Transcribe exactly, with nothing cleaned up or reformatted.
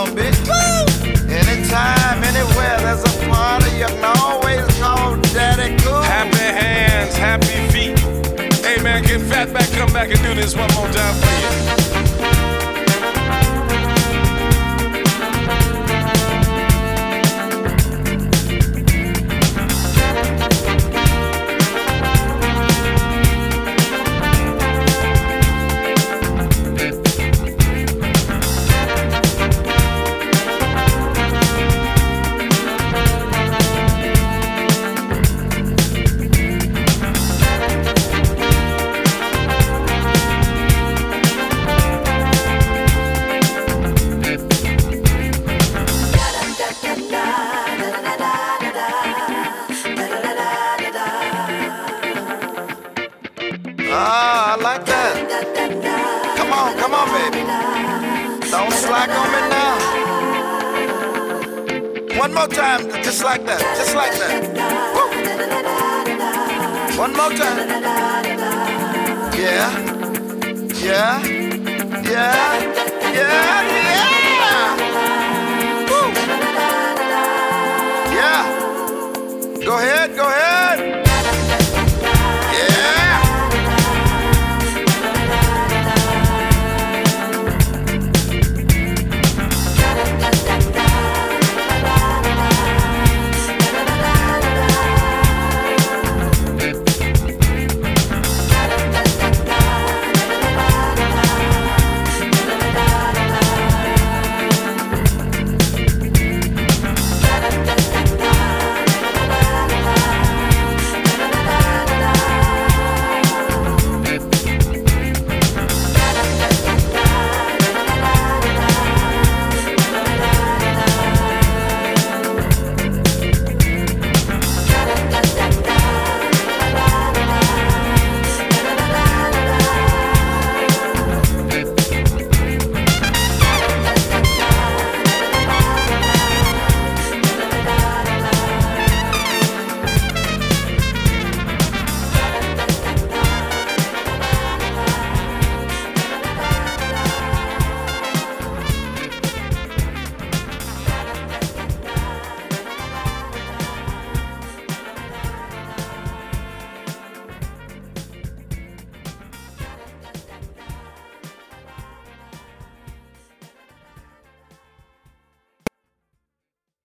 know, bitch. Woo! Anytime, anywhere, there's a party, you can always call Daddy Cool. Happy hands, happy feet. Hey man, get fat back, come back and do this one more time for you. Ah, I like that. Come on, come on, baby. Don't slack on me now. One more time, just like that, just like that. Woo. One more time. Yeah, yeah.